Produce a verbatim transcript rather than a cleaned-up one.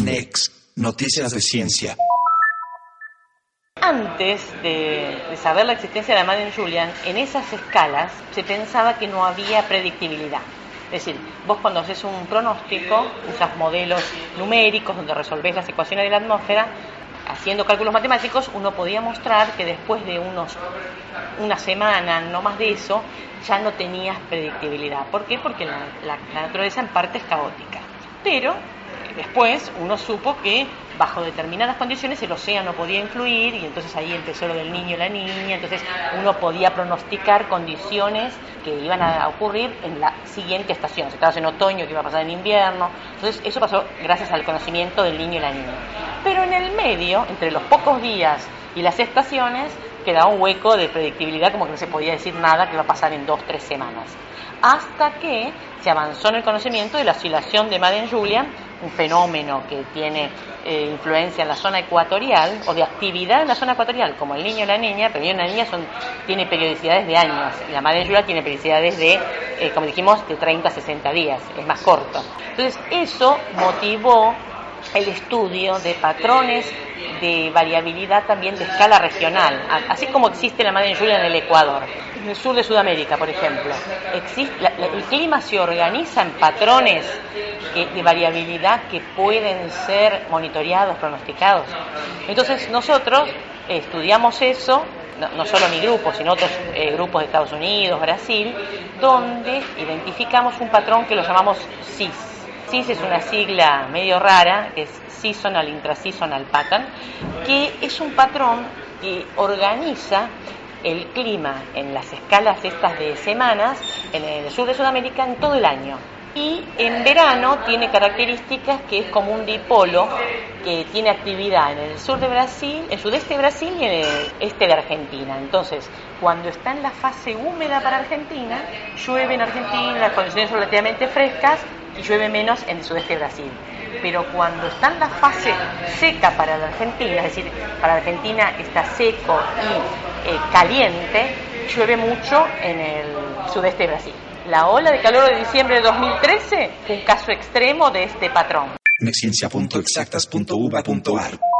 Next, noticias de ciencia. Antes de, de saber la existencia de la Madden-Julian, en esas escalas se pensaba que no había predictibilidad. Es decir, vos cuando haces un pronóstico, usas modelos numéricos donde resolvés las ecuaciones de la atmósfera. Haciendo cálculos matemáticos, uno podía mostrar que después de unos una semana, no más de eso, ya no tenías predictibilidad. ¿Por qué? Porque la, la, la naturaleza en parte es caótica. Pero después uno supo que bajo determinadas condiciones el océano podía influir, y entonces ahí empezó lo del niño y la niña. Entonces uno podía pronosticar condiciones que iban a ocurrir en la siguiente estación. Si estabas en otoño, que iba a pasar en invierno. Entonces eso pasó gracias al conocimiento del niño y la niña. Pero en el medio, entre los pocos días y las estaciones, quedaba un hueco de predictibilidad, como que no se podía decir nada que iba a pasar en dos, tres semanas. Hasta que se avanzó en el conocimiento de la oscilación de Madden-Julian, un fenómeno que tiene eh, influencia en la zona ecuatorial, o de actividad en la zona ecuatorial, como el niño y la niña. Pero el niño y la niña son, tiene periodicidades de años, y la Madden-Julian tiene periodicidades de, eh, como dijimos, de treinta a sesenta días, es más corto. Entonces eso motivó el estudio de patrones de variabilidad también de escala regional, así como existe la Madden-Julian en el Ecuador. En el sur de Sudamérica, por ejemplo, existe, la, la, el clima se organiza en patrones que, de variabilidad que pueden ser monitoreados, pronosticados. Entonces nosotros eh, estudiamos eso, no, no solo mi grupo, sino otros eh, grupos de Estados Unidos, Brasil, donde identificamos un patrón que lo llamamos S I S. S I S es una sigla medio rara, que es Seasonal Intraseasonal Pattern, que es un patrón que organiza el clima en las escalas estas de semanas en el sur de Sudamérica en todo el año. Y en verano tiene características que es como un dipolo que tiene actividad en el sur de Brasil, en el sudeste de Brasil y en el este de Argentina. Entonces, cuando está en la fase húmeda para Argentina, llueve en Argentina, las condiciones son relativamente frescas y llueve menos en el sudeste de Brasil. Pero cuando está en la fase seca para la Argentina, es decir, para Argentina está seco y eh, caliente, llueve mucho en el sudeste de Brasil. La ola de calor de diciembre de dos mil trece fue un caso extremo de este patrón. Ciencia punto exactas punto u b a punto a r